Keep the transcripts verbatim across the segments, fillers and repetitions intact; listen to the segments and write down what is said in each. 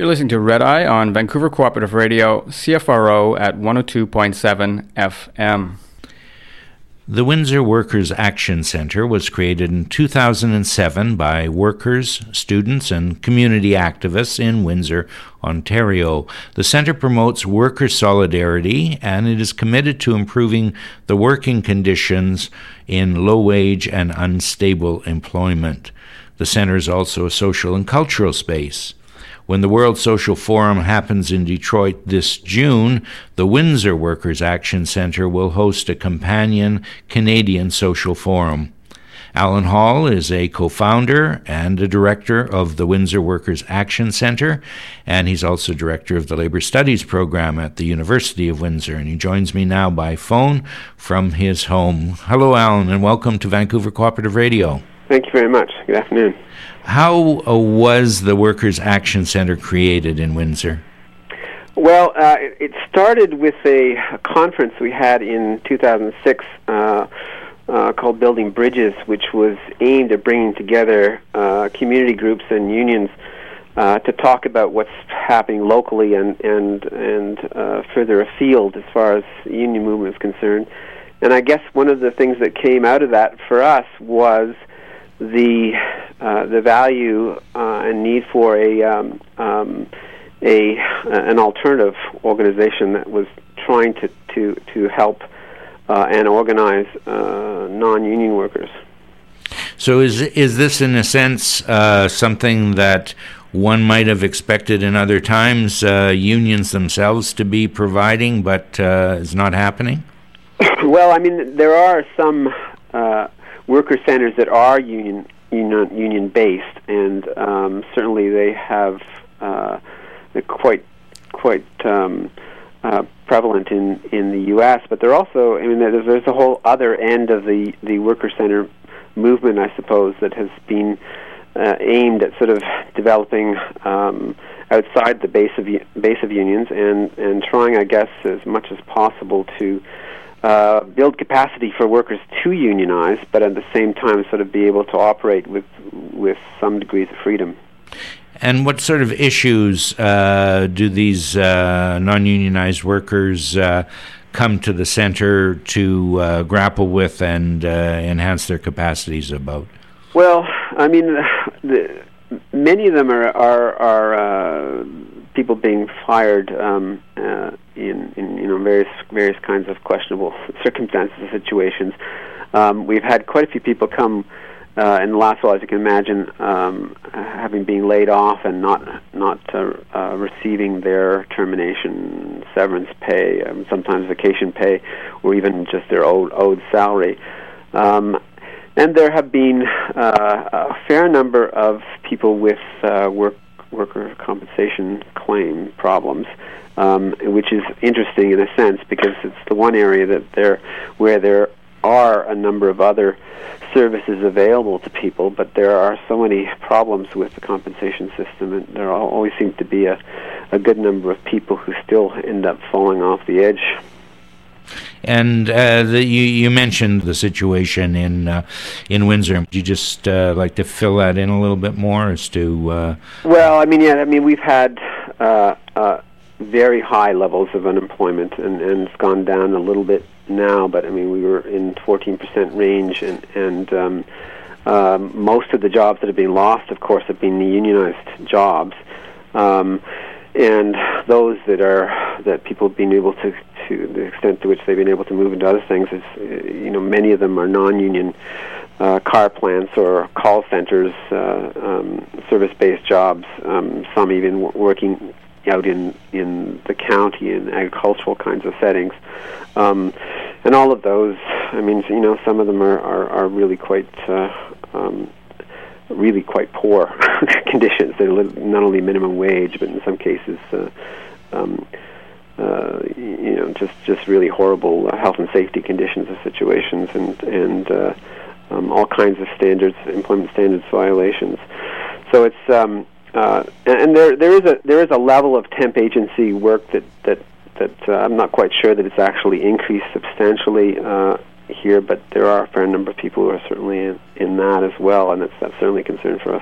You're listening to Red Eye on Vancouver Cooperative Radio, C F R O at one oh two point seven F M. The Windsor Workers Action Centre was created in two thousand seven by workers, students, and community activists in Windsor, Ontario. The centre promotes worker solidarity, and it is committed to improving the working conditions in low-wage and unstable employment. The centre is also a social and cultural space. When the World Social Forum happens in Detroit this June, the Windsor Workers Action Centre will host a companion Canadian social forum. Alan Hall is a co-founder and a director of the Windsor Workers Action Centre, and he's also director of the Labour Studies program at the University of Windsor, and he joins me now by phone from his home. Hello, Alan, and welcome to Vancouver Cooperative Radio. Thank you very much. Good afternoon. How uh, was the Workers Action Centre created in Windsor? Well, uh, it, it started with a, a conference we had in two thousand six uh, uh, called Building Bridges, which was aimed at bringing together uh, community groups and unions uh, to talk about what's happening locally and and and uh, further afield as far as the union movement is concerned. And I guess one of the things that came out of that for us was the uh, the value uh, and need for a um, um, a an alternative organization that was trying to to to help uh, and organize uh, non-union workers. So is is this in a sense uh, something that one might have expected in other times, uh, unions themselves to be providing, but uh, is not happening? Well, I mean, there are some Uh, worker centers that are union union, union based, and um, certainly they have uh, quite quite um, uh, prevalent in, in the U S. But they're also, I mean, there's, there's a whole other end of the, the worker center movement, I suppose, that has been uh, aimed at sort of developing um, outside the base of base of unions and and trying, I guess, as much as possible to Uh, build capacity for workers to unionize, but at the same time sort of be able to operate with with some degrees of freedom. And what sort of issues uh, do these uh, non-unionized workers uh, come to the center to uh, grapple with and uh, enhance their capacities about? Well, I mean, the, many of them are are, are uh, people being fired um, uh, in, in you know various various kinds of questionable circumstances and situations. Um, we've had quite a few people come uh, in the last while, as you can imagine, um, having been laid off and not not uh, uh, receiving their termination, severance pay, um, sometimes vacation pay, or even just their owed, owed salary. Um, and there have been uh, a fair number of people with uh, work. worker compensation claim problems, um, which is interesting in a sense because it's the one area that there where there are a number of other services available to people, but there are so many problems with the compensation system, and there always seems to be a, a good number of people who still end up falling off the edge. And uh, the, you, you mentioned the situation in uh, in Windsor. Would you just uh, like to fill that in a little bit more as to? Uh, well, I mean, yeah, I mean, we've had uh, uh, very high levels of unemployment, and, and it's gone down a little bit now. But I mean, we were in fourteen percent range, and and um, um, most of the jobs that have been lost, of course, have been the unionized jobs. Um, And those that are that people have been able to, to the extent to which they've been able to move into other things is, uh, you know, many of them are non-union uh, car plants or call centers, uh, um, service-based jobs. Um, some even w- working out in in the county in agricultural kinds of settings, um, and all of those. I mean, you know, some of them are are, are really quite. Uh, um, really quite poor conditions. They're not only minimum wage, but in some cases, uh, um, uh, you know, just just really horrible uh, health and safety conditions of situations, and and uh, um, all kinds of standards, employment standards violations. So it's um, uh, and, and there there is a there is a level of temp agency work that that that uh, I'm not quite sure that it's actually increased substantially. Uh, here, but there are a fair number of people who are certainly in, in that as well, and that's, that's certainly a concern for us.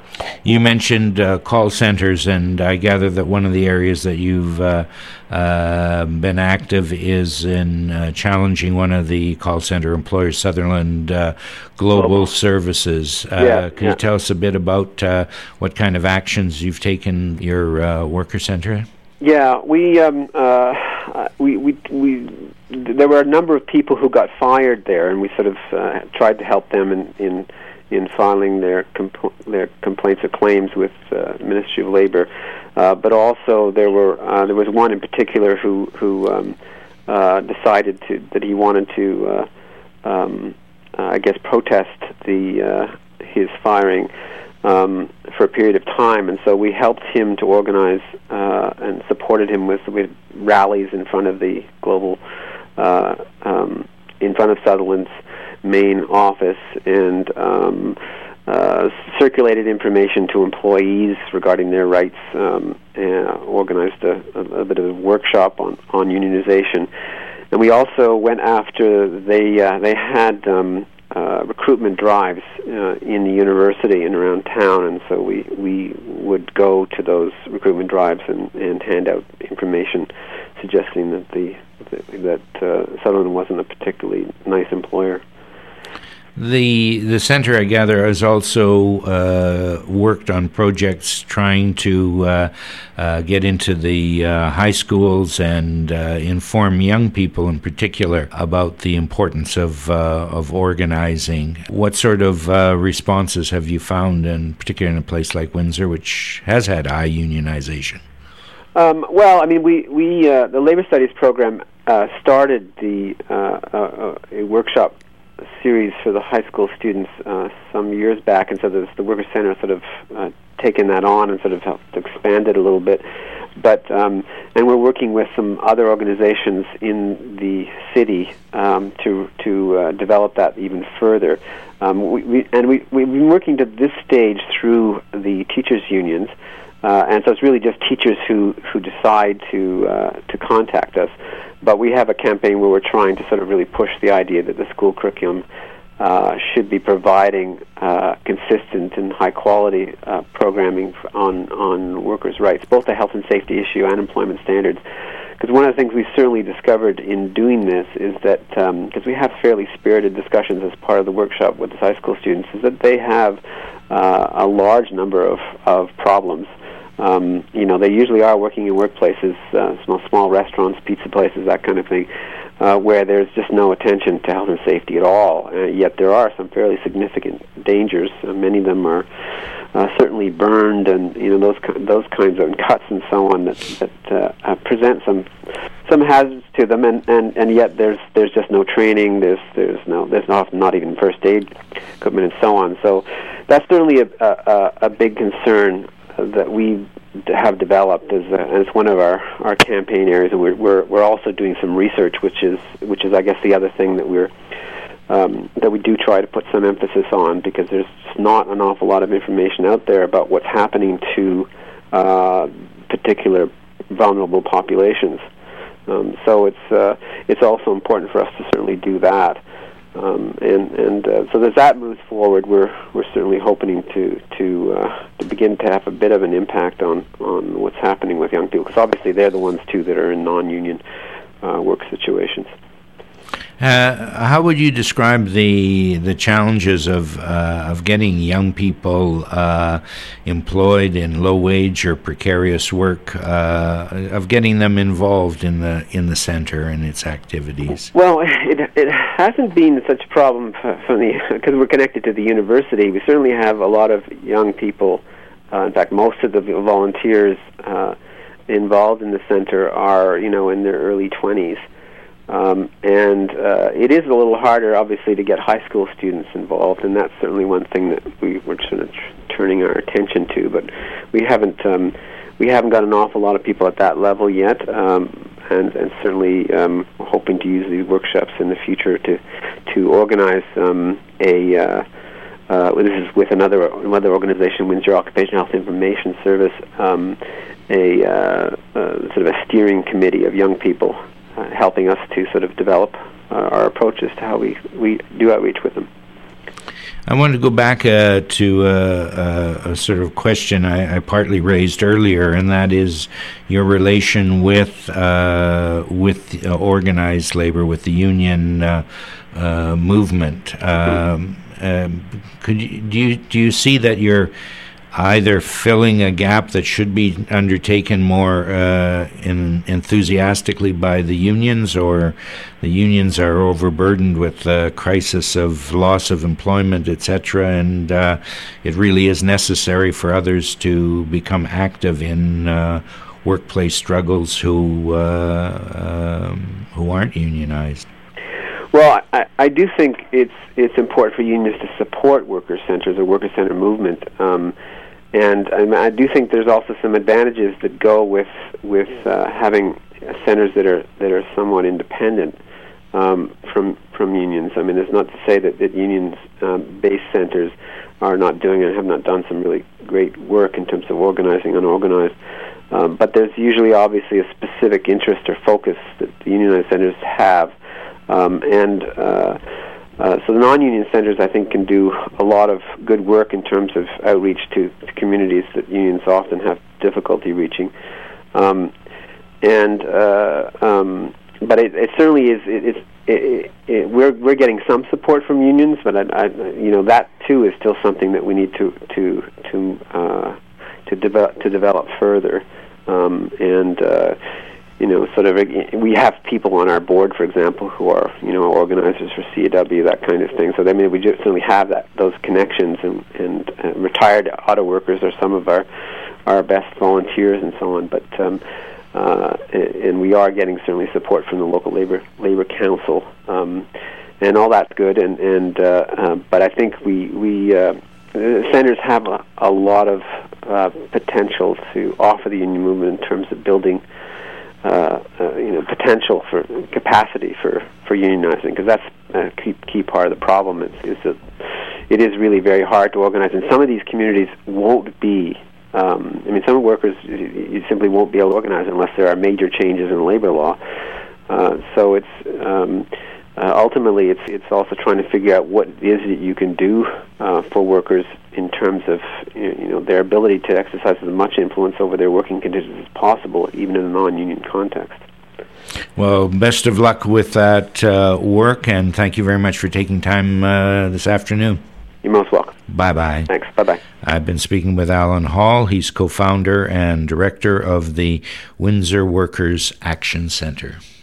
You mentioned uh, call centers, and I gather that one of the areas that you've uh, uh, been active is in uh, challenging one of the call center employers, Sutherland uh, Global, Global Services. Uh, yeah, can yeah. you tell us a bit about uh, what kind of actions you've taken your uh, worker center? Yeah, we, um, uh, we, we, we, there were a number of people who got fired there, and we sort of uh, tried to help them in, in in filing their compl- their complaints or claims with uh, Ministry of Labor, uh, but also there were uh, there was one in particular who who um, uh, decided to that he wanted to uh, um, uh, I guess protest the uh, his firing um, for a period of time, and so we helped him to organize uh, and supported him with with rallies in front of the global uh, um, in front of Sutherland's main office, and um, uh, circulated information to employees regarding their rights, um, and organized a, a, a bit of a workshop on, on unionization. And we also went after, they uh, they had um, uh, recruitment drives uh, in the university and around town, and so we, we would go to those recruitment drives and, and hand out information suggesting that the that uh, Sutherland wasn't a particularly nice employer. The the center, I gather, has also uh, worked on projects trying to uh, uh, get into the uh, high schools and uh, inform young people, in particular, about the importance of uh, of organizing. What sort of uh, responses have you found, in particular in a place like Windsor, which has had high unionization? Um, well, I mean, we we uh, the Labor Studies program uh, started the uh, uh, a workshop series for the high school students uh, some years back, and so the, the Workers' Center sort of uh, taken that on and sort of helped expand it a little bit. But um, and we're working with some other organizations in the city um, to to uh, develop that even further. Um, we, we and we we've been working to this stage through the teachers' unions. Uh, and so it's really just teachers who, who decide to uh, to contact us. But we have a campaign where we're trying to sort of really push the idea that the school curriculum uh, should be providing uh, consistent and high-quality uh, programming on, on workers' rights, both a health and safety issue and employment standards. Because one of the things we certainly discovered in doing this is that, because um, we have fairly spirited discussions as part of the workshop with the high school students, is that they have uh, a large number of, of problems. Um, you know, they usually are working in workplaces, uh, small, small restaurants, pizza places, that kind of thing, uh, where there's just no attention to health and safety at all. Uh, yet there are some fairly significant dangers. Uh, many of them are uh, certainly burned, and you know those those kinds of cuts and so on that that uh, uh, present some some hazards to them. And, and, and yet there's there's just no training. There's there's no there's not not even first aid equipment and so on. So that's certainly a a, a big concern that we have developed as, a, as one of our, our campaign areas, and we're, we're we're also doing some research, which is which is I guess the other thing that we're um, that we do try to put some emphasis on, because there's just not an awful lot of information out there about what's happening to uh, particular vulnerable populations. Um, so it's uh, it's also important for us to certainly do that. Um, and and uh, so as that moves forward, we're we're certainly hoping to to uh, to begin to have a bit of an impact on, on what's happening with young people, because obviously they're the ones too that are in non-union uh, work situations. Uh, how would you describe the the challenges of uh, of getting young people uh, employed in low wage or precarious work, uh, of getting them involved in the in the center and its activities? Well, it it hasn't been such a problem from the because we're connected to the university. We certainly have a lot of young people. Uh, in fact, most of the volunteers uh, involved in the center are you know in their early twenties. Um, and uh, it is a little harder, obviously, to get high school students involved, and that's certainly one thing that we, we're sort of tr- turning our attention to. But we haven't um, we haven't got an awful lot of people at that level yet, um, and, and certainly um, hoping to use these workshops in the future to to organize um, a. Uh, uh, this is with another another organization, Windsor Occupational Health Information Service, um, a uh, uh, sort of a steering committee of young people. Uh, helping us to sort of develop uh, our approaches to how we, we do outreach with them. I wanted to go back uh, to uh, uh, a sort of question I, I partly raised earlier, and that is your relation with uh, with uh, organized labor, with the union uh, uh, movement. Um, um, could you, do you do you see that you're either filling a gap that should be undertaken more uh, in, enthusiastically by the unions, or the unions are overburdened with the crisis of loss of employment, et cetera, and uh, it really is necessary for others to become active in uh, workplace struggles who uh, um, who aren't unionized? Well, I, I do think it's it's important for unions to support worker centers or worker center movement. Um, And um, I do think there's also some advantages that go with with uh, having centers that are that are somewhat independent um, from from unions. I mean, it's not to say that, that unions-based um, centers are not doing and have not done some really great work in terms of organizing unorganized. Um, but there's usually obviously a specific interest or focus that the unionized centers have, um, and. Uh, Uh, so the non-union centers, I think, can do a lot of good work in terms of outreach to, to communities that unions often have difficulty reaching. Um, and uh, um, but it, it certainly is. It, it's it, it, we're we're getting some support from unions, but I, I, you know that too is still something that we need to to to uh, to develop to develop further. Um, and uh, You know, sort of, we have people on our board, for example, who are, you know, organizers for C A W, that kind of thing. So, I mean, we just certainly have that those connections, and, and uh, retired auto workers are some of our our best volunteers and so on. But um, uh, and we are getting certainly support from the local labor labor council, um, and all that's good. And and uh, uh, but I think we we uh, centers have a, a lot of uh, potential to offer the union movement in terms of building. Uh, uh, you know, potential for capacity for, for unionizing, because that's a key, key part of the problem. Is, is that it is really very hard to organize, and some of these communities won't be. Um, I mean, some workers you simply won't be able to organize unless there are major changes in labor law. Uh, so it's um, uh, ultimately it's it's also trying to figure out what it is that you can do uh, for workers in terms of you know their ability to exercise as much influence over their working conditions as possible, even in a non-union context. Well, best of luck with that uh, work, and thank you very much for taking time uh, this afternoon. You're most welcome. Bye-bye. Thanks. Bye-bye. I've been speaking with Alan Hall. He's co-founder and director of the Windsor Workers Action Center.